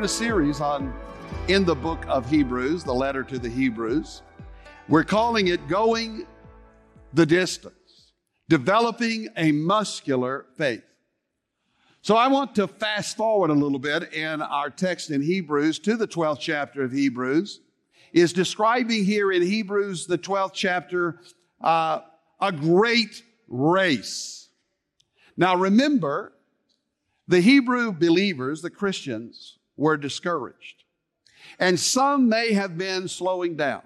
in a series in the book of Hebrews, the letter to the Hebrews. We're calling it Going the Distance, Developing a Muscular Faith. So I want to fast forward a little bit in our text in Hebrews to the 12th chapter of Hebrews. Is describing here in Hebrews, the 12th chapter, a great race. Now remember, the Hebrew believers, the Christians, were discouraged. And some may have been slowing down.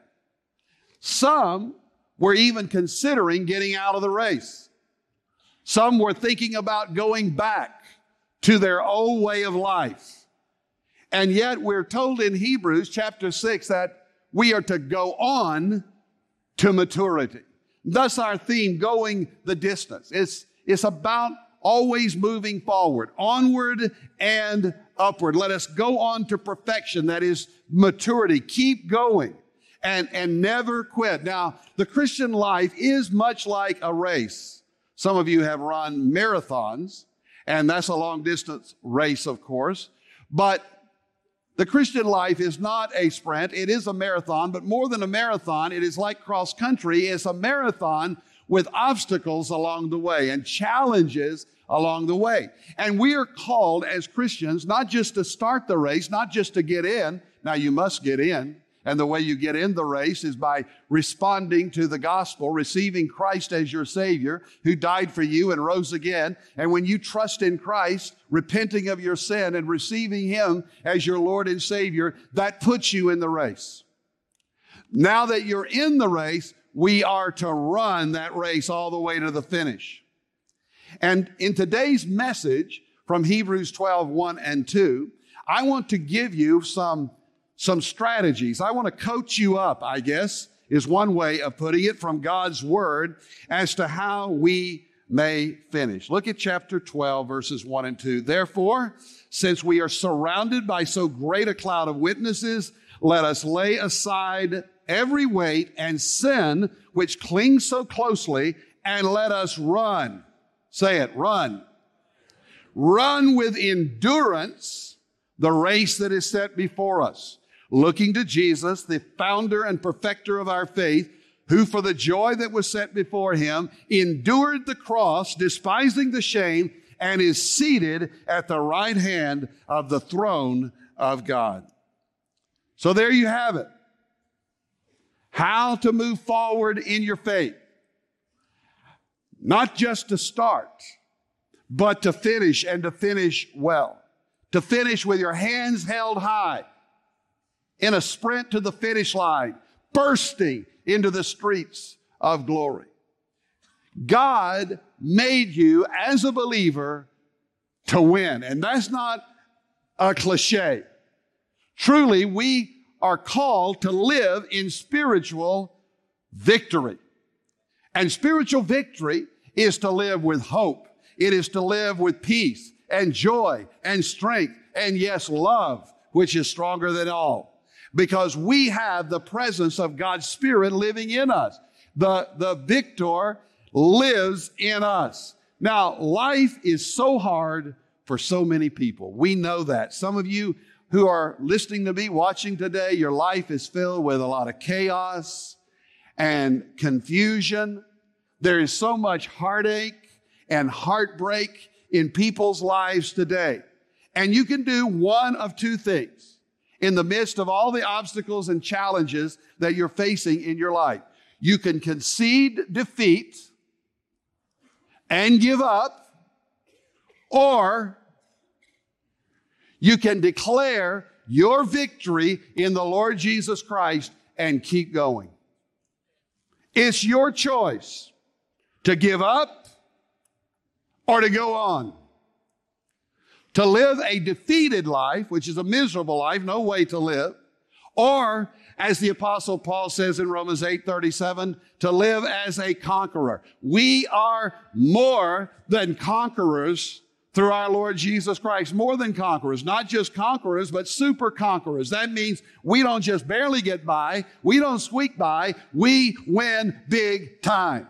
Some were even considering getting out of the race. Some were thinking about going back to their old way of life. And yet we're told in Hebrews chapter 6 that we are to go on to maturity. Thus our theme, Going the Distance. It's about always moving forward, onward and upward. Let us go on to perfection, that is maturity. Keep going and never quit. Now, the Christian life is much like a race. Some of you have run marathons, and that's a long distance race, of course. But the Christian life is not a sprint. It is a marathon, but more than a marathon, it is like cross country. It's a marathon with obstacles along the way and challenges along the way. And we are called as Christians not just to start the race, not just to get in. Now you must get in. And the way you get in the race is by responding to the gospel, receiving Christ as your Savior, who died for you and rose again. And when you trust in Christ, repenting of your sin and receiving Him as your Lord and Savior, that puts you in the race. Now that you're in the race, we are to run that race all the way to the finish. And in today's message from Hebrews 12, 1 and 2, I want to give you some strategies. I want to coach you up, I guess, is one way of putting it, from God's Word as to how we may finish. Look at chapter 12, verses 1 and 2. Therefore, since we are surrounded by so great a cloud of witnesses, let us lay aside every weight and sin which clings so closely, and let us run. Say it, run. Run with endurance the race that is set before us, looking to Jesus, the founder and perfecter of our faith, who for the joy that was set before Him endured the cross, despising the shame, and is seated at the right hand of the throne of God. So there you have it. How to move forward in your faith. Not just to start, but to finish, and to finish well. To finish with your hands held high in a sprint to the finish line, bursting into the streets of glory. God made you as a believer to win, and that's not a cliche. Truly, we are called to live in spiritual victory. And spiritual victory is to live with hope. It is to live with peace and joy and strength and, yes, love, which is stronger than all. Because we have the presence of God's Spirit living in us. The victor lives in us. Now, life is so hard for so many people. We know that. Some of you who are listening to me, watching today, your life is filled with a lot of chaos and confusion. There is so much heartache and heartbreak in people's lives today. And you can do one of two things in the midst of all the obstacles and challenges that you're facing in your life. You can concede defeat and give up, or you can declare your victory in the Lord Jesus Christ and keep going. It's your choice to give up or to go on. To live a defeated life, which is a miserable life, no way to live, or, as the Apostle Paul says in Romans 8:37, to live as a conqueror. We are more than conquerors through our Lord Jesus Christ. More than conquerors. Not just conquerors, but super conquerors. That means we don't just barely get by. We don't squeak by. We win big time.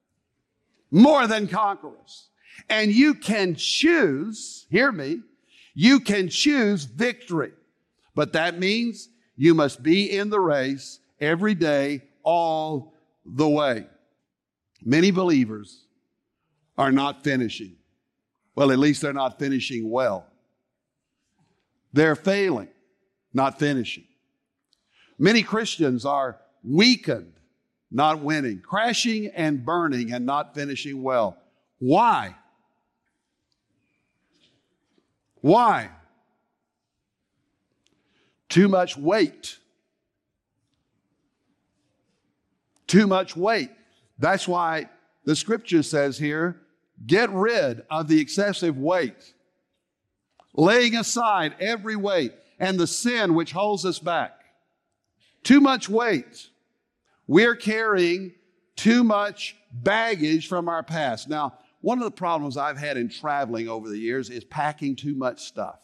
More than conquerors. And you can choose, hear me, You can choose victory, but that means you must be in the race every day, all the way. Many believers are not finishing. Well, at least they're not finishing well. They're failing, not finishing. Many Christians are weakened, not winning, crashing and burning and not finishing well. Why? Why? Too much weight. Too much weight. That's why the scripture says here, get rid of the excessive weight, laying aside every weight and the sin which holds us back. Too much weight. We're carrying too much baggage from our past. Now, one of the problems I've had in traveling over the years is packing too much stuff.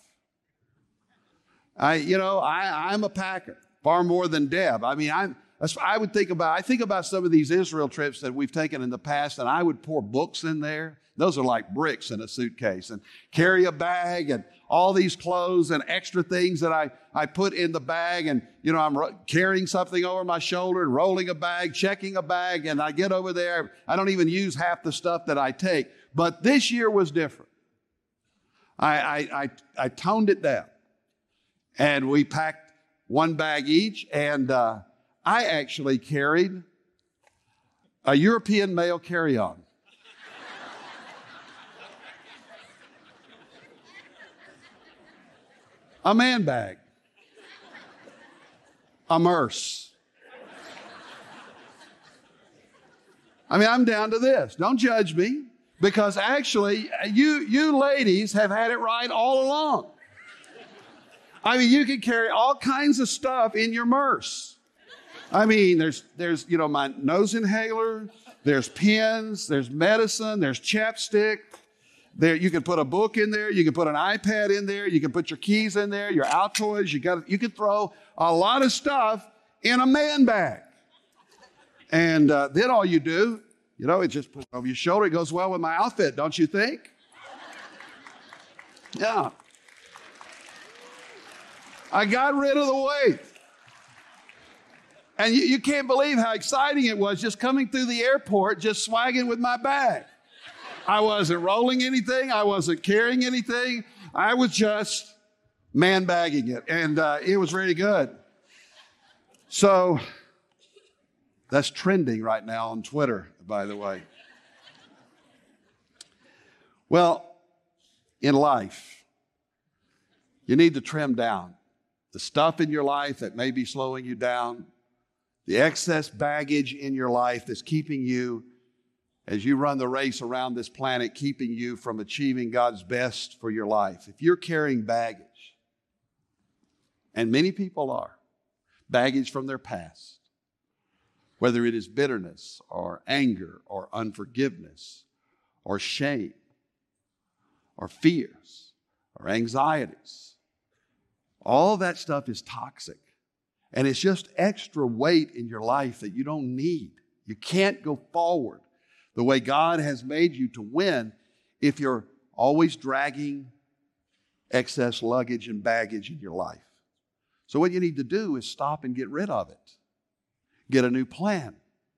I'm a packer, far more than Deb. I think about some of these Israel trips that we've taken in the past, and I would pour books in there. Those are like bricks in a suitcase, and carry a bag and all these clothes and extra things that I put in the bag. And, I'm carrying something over my shoulder and rolling a bag, checking a bag, and I get over there. I don't even use half the stuff that I take. But this year was different. I toned it down, and we packed one bag each, and I actually carried a European male carry-on. A man bag. A Merce. I'm down to this. Don't judge me, because actually you ladies have had it right all along. You can carry all kinds of stuff in your Merce. There's my nose inhaler, there's pens, there's medicine, there's chapstick. There, you can put a book in there, you can put an iPad in there, you can put your keys in there, your Altoids, you can throw a lot of stuff in a man bag. And then all you do, it just puts over your shoulder. It goes well with my outfit, don't you think? Yeah. I got rid of the weight. And you can't believe how exciting it was just coming through the airport, just swagging with my bag. I wasn't rolling anything. I wasn't carrying anything. I was just man bagging it. And it was really good. So that's trending right now on Twitter, by the way. Well, in life, you need to trim down the stuff in your life that may be slowing you down, the excess baggage in your life that's keeping you, as you run the race around this planet, keeping you from achieving God's best for your life. If you're carrying baggage, and many people are, baggage from their past, whether it is bitterness or anger or unforgiveness or shame or fears or anxieties, all that stuff is toxic. And it's just extra weight in your life that you don't need. You can't go forward the way God has made you to win if you're always dragging excess luggage and baggage in your life. So what you need to do is stop and get rid of it. Get a new plan.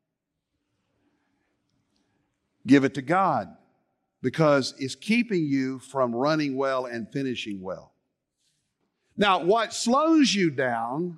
Give it to God, because it's keeping you from running well and finishing well. Now, what slows you down,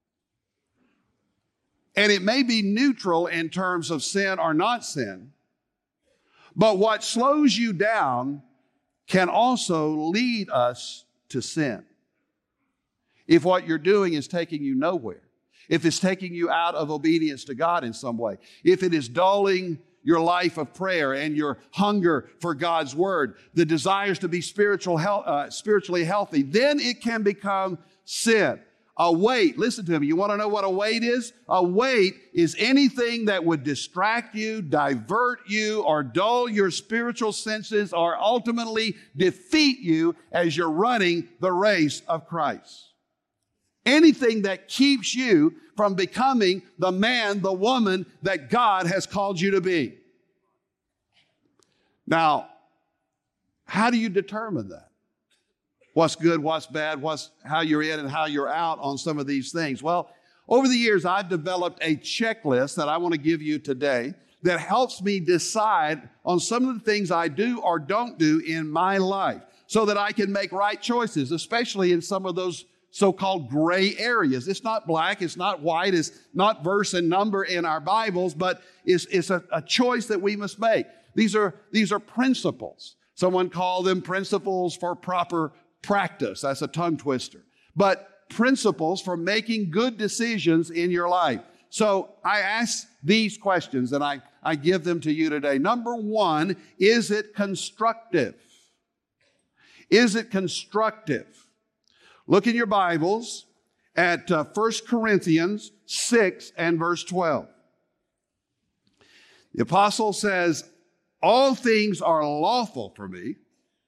and it may be neutral in terms of sin or not sin, but what slows you down can also lead us to sin. If what you're doing is taking you nowhere, if it's taking you out of obedience to God in some way, if it is dulling your life of prayer and your hunger for God's word, the desires to be spiritually healthy, then it can become sin. A weight, listen to me, you want to know what a weight is? A weight is anything that would distract you, divert you, or dull your spiritual senses, or ultimately defeat you as you're running the race of Christ. Anything that keeps you from becoming the man, the woman that God has called you to be. Now, how do you determine that? what's good, what's bad, how you're in and how you're out on some of these things. Well, over the years, I've developed a checklist that I want to give you today that helps me decide on some of the things I do or don't do in my life so that I can make right choices, especially in some of those so-called gray areas. It's not black, it's not white, it's not verse and number in our Bibles, but it's a choice that we must make. These are principles. Someone called them principles for proper practice. That's a tongue twister. But principles for making good decisions in your life. So I ask these questions and I give them to you today. Number one, is it constructive? Is it constructive? Look in your Bibles at 1 Corinthians 6 and verse 12. The apostle says, all things are lawful for me,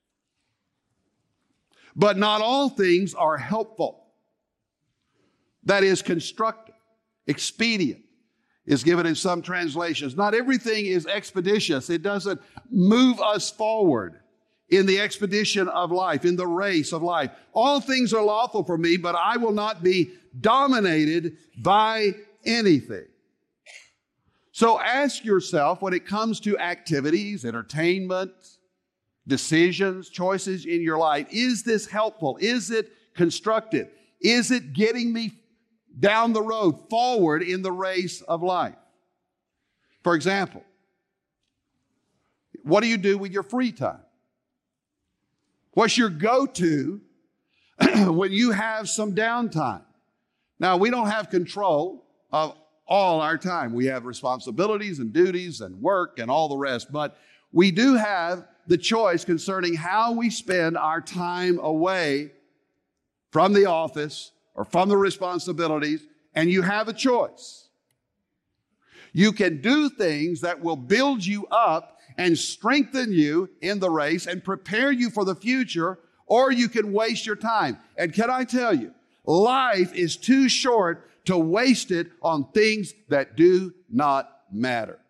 but not all things are helpful. That is constructive, expedient is given in some translations. Not everything is expeditious. It doesn't move us forward in the expedition of life, in the race of life. All things are lawful for me, but I will not be dominated by anything. So ask yourself, when it comes to activities, entertainment, decisions, choices in your life, is this helpful? Is it constructive? Is it getting me down the road, forward in the race of life? For example, what do you do with your free time? What's your go-to when you have some downtime? Now, we don't have control of all our time. We have responsibilities and duties and work and all the rest, but we do have the choice concerning how we spend our time away from the office or from the responsibilities, and you have a choice. You can do things that will build you up and strengthen you in the race and prepare you for the future, or you can waste your time. And can I tell you, life is too short to waste it on things that do not matter.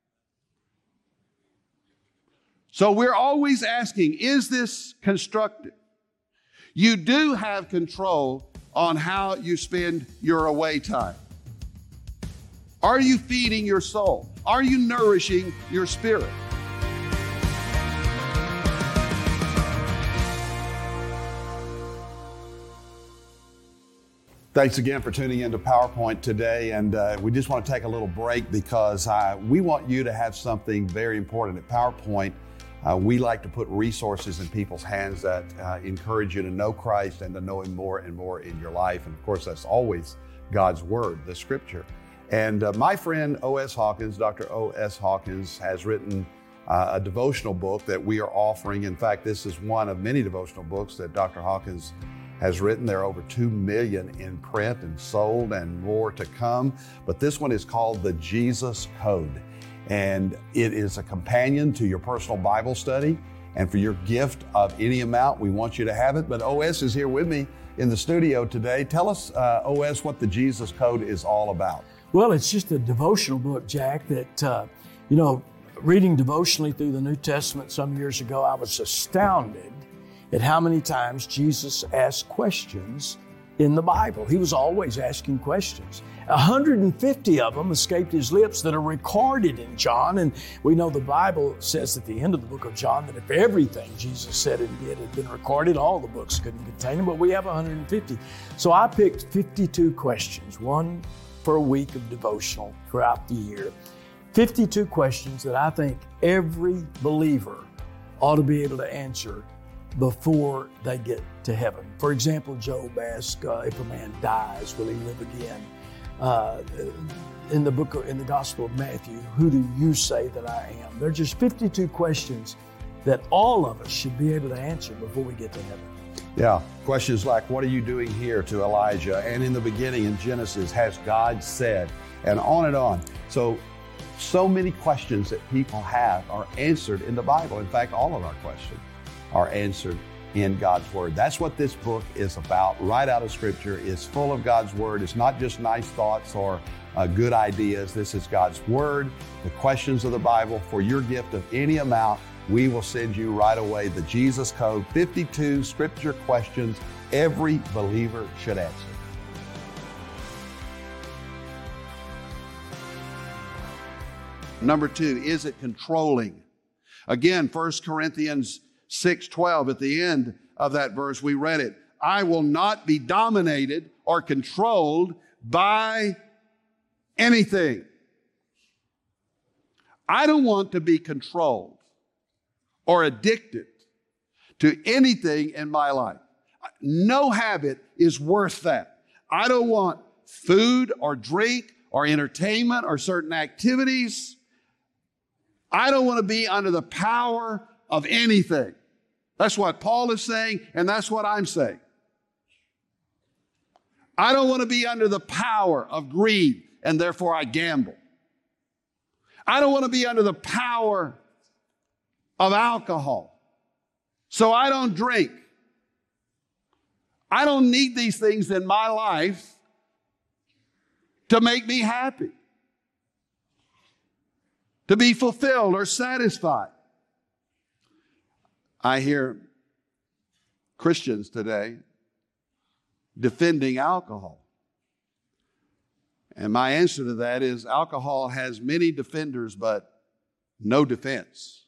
So we're always asking, is this constructive? You do have control on how you spend your away time. Are you feeding your soul? Are you nourishing your spirit? Thanks again for tuning into PowerPoint today, and we just want to take a little break because we want you to have something very important. At PowerPoint, we like to put resources in people's hands that encourage you to know Christ and to know Him more and more in your life. And of course, that's always God's Word, the Scripture. And my friend O.S. Hawkins, Dr. O.S. Hawkins, has written a devotional book that we are offering. In fact, this is one of many devotional books that Dr. Hawkins has written. There are over 2 million in print and sold and more to come. But this one is called The Jesus Code. And it is a companion to your personal Bible study. And for your gift of any amount, we want you to have it. But O.S. is here with me in the studio today. Tell us, O.S., what the Jesus Code is all about. Well, it's just a devotional book, Jack, that, reading devotionally through the New Testament some years ago, I was astounded at how many times Jesus asked questions in the Bible. He was always asking questions. 150 of them escaped his lips that are recorded in John. And we know the Bible says at the end of the book of John that if everything Jesus said and did had been recorded, all the books couldn't contain them, but we have 150. So I picked 52 questions, one for a week of devotional throughout the year. 52 questions that I think every believer ought to be able to answer before they get to heaven. For example, Job asked, if a man dies, will he live again? In the Gospel of Matthew, who do you say that I am? There are just 52 questions that all of us should be able to answer before we get to heaven. Yeah, questions like, what are you doing here, to Elijah? And in the beginning in Genesis, has God said? And on and on. So many questions that people have are answered in the Bible. In fact, all of our questions are answered in God's Word. That's what this book is about, right out of Scripture. It's full of God's Word. It's not just nice thoughts or good ideas. This is God's Word, the questions of the Bible. For your gift of any amount, we will send you right away the Jesus Code, 52 scripture questions every believer should answer. Number 2, is it controlling? Again, 1 Corinthians 6:12, at the end of that verse, we read it. I will not be dominated or controlled by anything. I don't want to be controlled or addicted to anything in my life. No habit is worth that. I don't want food or drink or entertainment or certain activities. I don't want to be under the power of anything. That's what Paul is saying, and that's what I'm saying. I don't want to be under the power of greed, and therefore I gamble. I don't want to be under the power of alcohol, so I don't drink. I don't need these things in my life to make me happy, to be fulfilled or satisfied. I hear Christians today defending alcohol. And my answer to that is alcohol has many defenders, but no defense.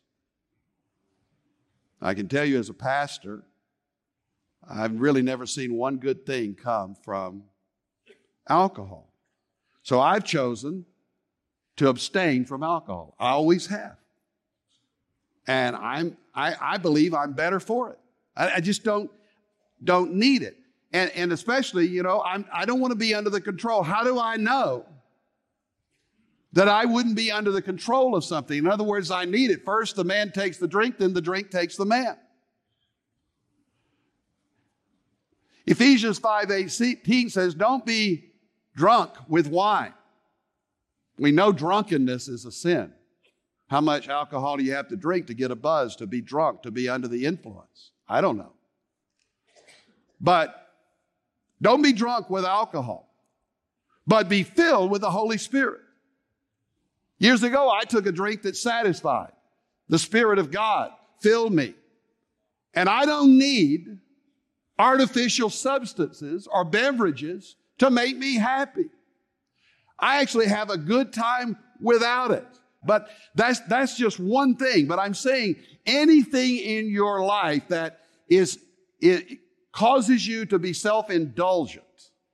I can tell you as a pastor, I've really never seen one good thing come from alcohol. So I've chosen to abstain from alcohol. I always have. And I believe I'm better for it. I just don't need it. And especially, I don't want to be under the control. How do I know that I wouldn't be under the control of something? In other words, I need it. First, the man takes the drink, then the drink takes the man. Ephesians 5:18 says, don't be drunk with wine. We know drunkenness is a sin. How much alcohol do you have to drink to get a buzz, to be drunk, to be under the influence? I don't know. But don't be drunk with alcohol, but be filled with the Holy Spirit. Years ago, I took a drink that satisfied. The Spirit of God filled me. And I don't need artificial substances or beverages to make me happy. I actually have a good time without it. But that's just one thing. But I'm saying anything in your life that it causes you to be self-indulgent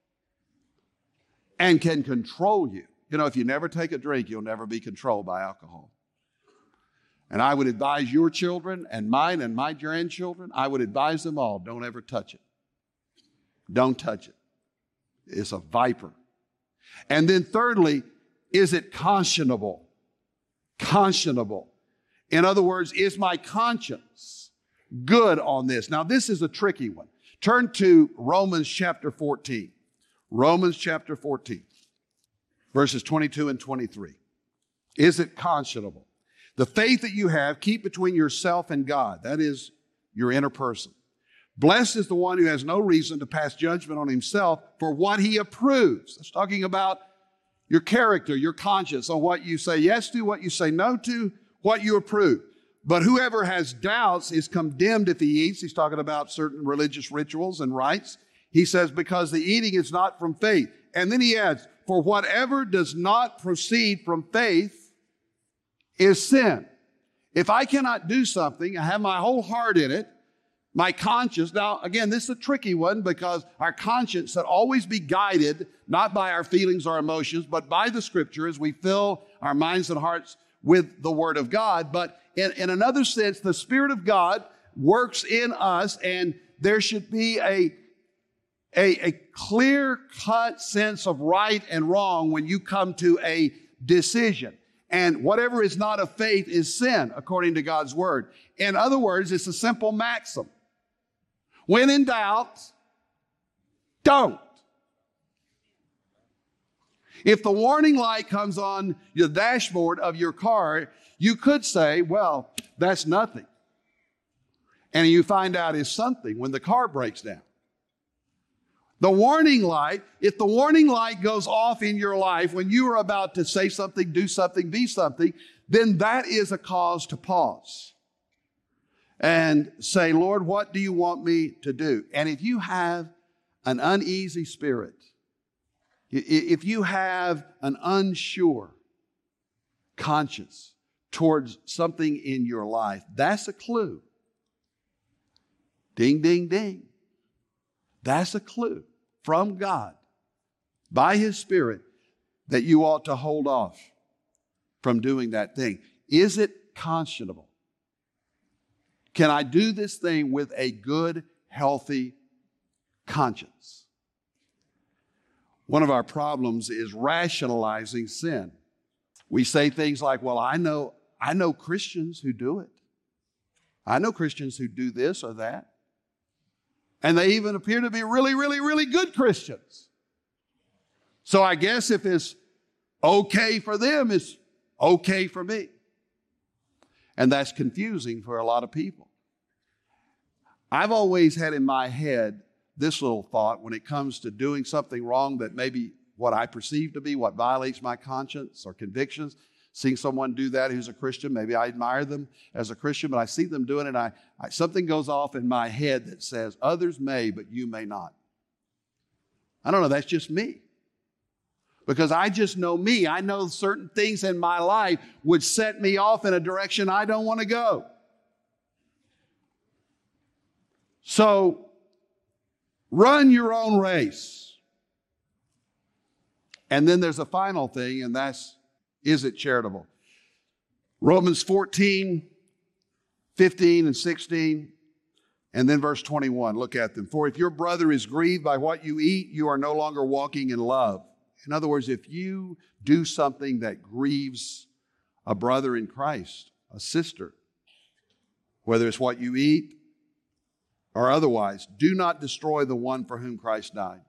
and can control you. If you never take a drink, you'll never be controlled by alcohol. And I would advise your children and mine and my grandchildren, I would advise them all, don't ever touch it. Don't touch it. It's a viper. And then thirdly, is it conscionable? Conscionable. In other words, is my conscience good on this? Now, this is a tricky one. Turn to Romans chapter 14. Romans chapter 14, verses 22 and 23. Is it conscionable? The faith that you have, keep between yourself and God. That is your inner person. Blessed is the one who has no reason to pass judgment on himself for what he approves. That's talking about your character, your conscience, on what you say yes to, what you say no to, what you approve. But whoever has doubts is condemned if he eats. He's talking about certain religious rituals and rites. He says, because the eating is not from faith. And then he adds, for whatever does not proceed from faith is sin. If I cannot do something, I have my whole heart in it, my conscience. Now, again, this is a tricky one because our conscience should always be guided, not by our feelings or emotions, but by the Scripture as we fill our minds and hearts with the Word of God. But in another sense, the Spirit of God works in us, and there should be a clear-cut sense of right and wrong when you come to a decision. And whatever is not of faith is sin, according to God's Word. In other words, it's a simple maxim. When in doubt, don't. If the warning light comes on the dashboard of your car, you could say, well, that's nothing. And you find out it's something when the car breaks down. The warning light, if the warning light goes off in your life when you are about to say something, do something, be something, then that is a cause to pause. and say, Lord, what do you want me to do? And if you have an uneasy spirit, if you have an unsure conscience towards something in your life, that's a clue. Ding, ding, ding. That's a clue from God by His Spirit that you ought to hold off from doing that thing. Is it conscionable? Can I do this thing with a good, healthy conscience? One of our problems is rationalizing sin. We say things like, well, I know Christians who do it. I know Christians who do this or that. And they even appear to be really, really, really good Christians. So I guess if it's okay for them, it's okay for me. And that's confusing for a lot of people. I've always had in my head this little thought when it comes to doing something wrong that maybe what I perceive to be what violates my conscience or convictions. Seeing someone do that who's a Christian, maybe I admire them as a Christian, but I see them doing it, something goes off in my head that says, others may, but you may not. I don't know, that's just me. Because I just know me. I know certain things in my life would set me off in a direction I don't want to go. So, run your own race. And then there's a final thing, and that's, is it charitable? Romans 14, 15, and 16, and then verse 21. Look at them. For if your brother is grieved by what you eat, you are no longer walking in love. In other words, if you do something that grieves a brother in Christ, a sister, whether it's what you eat or otherwise, do not destroy the one for whom Christ died.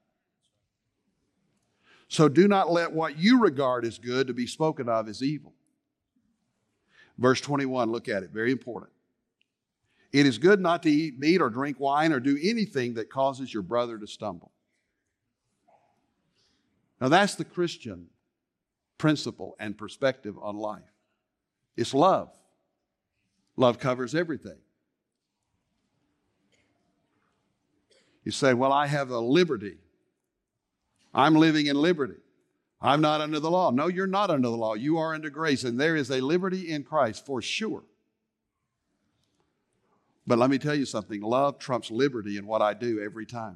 So do not let what you regard as good to be spoken of as evil. Verse 21, look at it, very important. It is good not to eat meat or drink wine or do anything that causes your brother to stumble. Now that's the Christian principle and perspective on life. It's love. Love covers everything. You say, well, I have a liberty. I'm living in liberty. I'm not under the law. No, you're not under the law. You are under grace, and there is a liberty in Christ for sure. But let me tell you something. Love trumps liberty in what I do every time.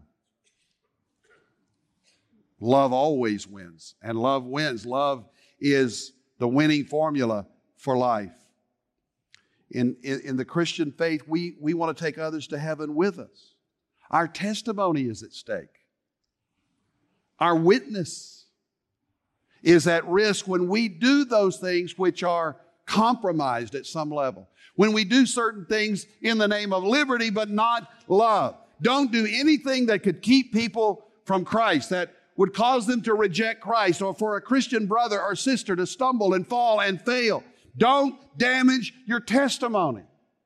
Love always wins, and love wins. Love is the winning formula for life. In the Christian faith, we want to take others to heaven with us. Our testimony is at stake. Our witness is at risk when we do those things which are compromised at some level. When we do certain things in the name of liberty but not love. Don't do anything that could keep people from Christ, that would cause them to reject Christ, or for a Christian brother or sister to stumble and fall and fail. Don't damage your testimony.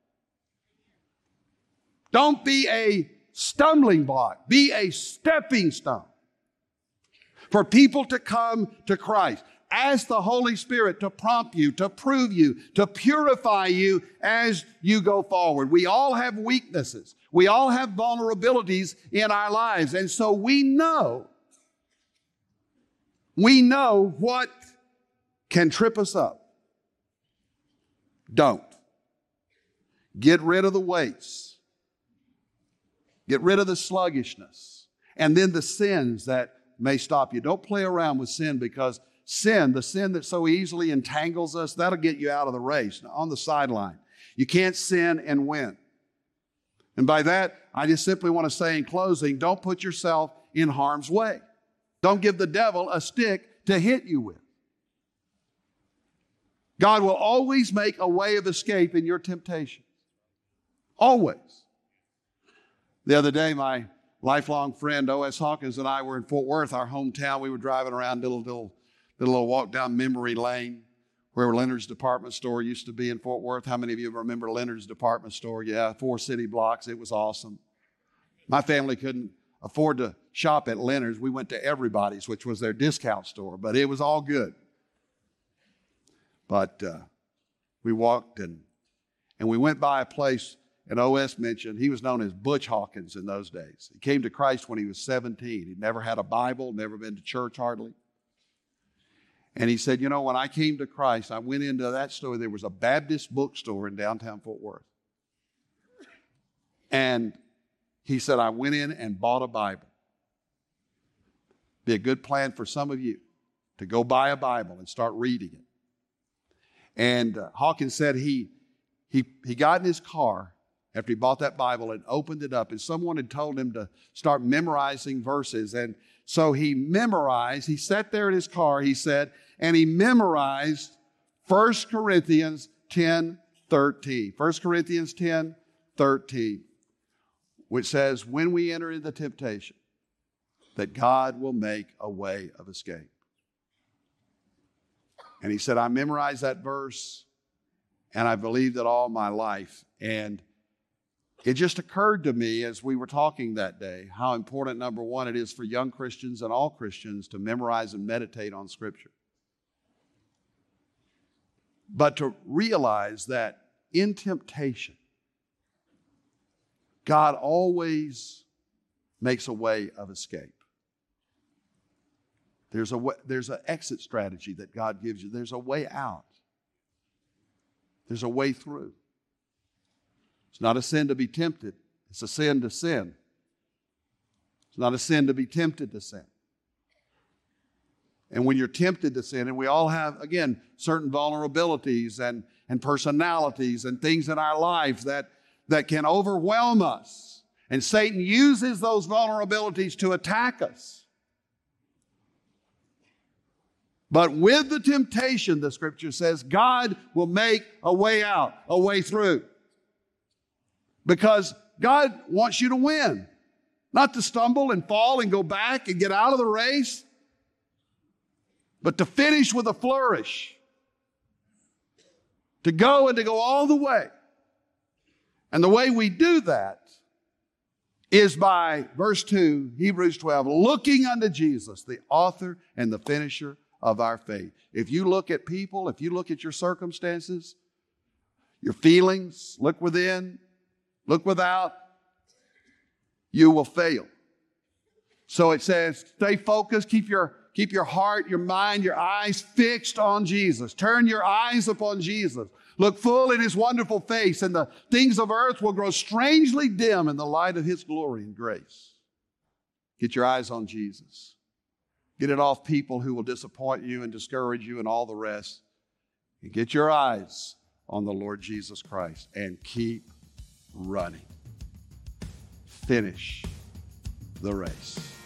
Don't be a stumbling block. Be a stepping stone for people to come to Christ. Ask the Holy Spirit to prompt you, to prove you, to purify you as you go forward. We all have weaknesses. We all have vulnerabilities in our lives. And so we know what can trip us up. Don't. Get rid of the weights. Get rid of the sluggishness. And then the sins that may stop you. Don't play around with sin, because the sin that so easily entangles us, that'll get you out of the race, on the sideline. You can't sin and win. And by that, I just simply want to say in closing, don't put yourself in harm's way. Don't give the devil a stick to hit you with. God will always make a way of escape in your temptations. Always. The other day, my lifelong friend O.S. Hawkins and I were in Fort Worth, our hometown. We were driving around, did a little walk down memory lane where Leonard's Department Store used to be in Fort Worth. How many of you remember Leonard's Department Store? Yeah, 4 city blocks. It was awesome. My family couldn't afford to shop at Leonard's. We went to Everybody's, which was their discount store, but it was all good. But we walked and we went by a place, And O.S. mentioned he was known as Butch Hawkins in those days. He came to Christ when he was 17. He'd never had a Bible, never been to church hardly. And he said, you know, when I came to Christ, I went into that store. There was a Baptist bookstore in downtown Fort Worth. And he said, I went in and bought a Bible. Be a good plan for some of you to go buy a Bible and start reading it. And Hawkins said he got in his car after he bought that Bible and opened it up, and someone had told him to start memorizing verses. And so he memorized, he sat there in his car, he said, and he memorized 1 Corinthians 10:13. 1 Corinthians 10:13, which says, when we enter into temptation, that God will make a way of escape. And he said, I memorized that verse, and I believed it all my life. And it just occurred to me as we were talking that day how important, number one, it is for young Christians and all Christians to memorize and meditate on Scripture. But to realize that in temptation, God always makes a way of escape. There's an exit strategy that God gives you. There's a way out. There's a way through. It's not a sin to be tempted. It's a sin to sin. It's not a sin to be tempted to sin. And when you're tempted to sin, and we all have, again, certain vulnerabilities and personalities and things in our lives that can overwhelm us. And Satan uses those vulnerabilities to attack us. But with the temptation, the Scripture says, God will make a way out, a way through. Because God wants you to win, not to stumble and fall and go back and get out of the race, but to finish with a flourish, to go all the way. And the way we do that is by, verse 2, Hebrews 12, looking unto Jesus, the author and the finisher of our faith. If you look at people, if you look at your circumstances, your feelings, look within, look without, you will fail. So it says, stay focused, keep your heart, your mind, your eyes fixed on Jesus. Turn your eyes upon Jesus. Look full in His wonderful face, and the things of earth will grow strangely dim in the light of His glory and grace. Get your eyes on Jesus. Get it off people who will disappoint you and discourage you and all the rest. And get your eyes on the Lord Jesus Christ and keep running. Finish the race.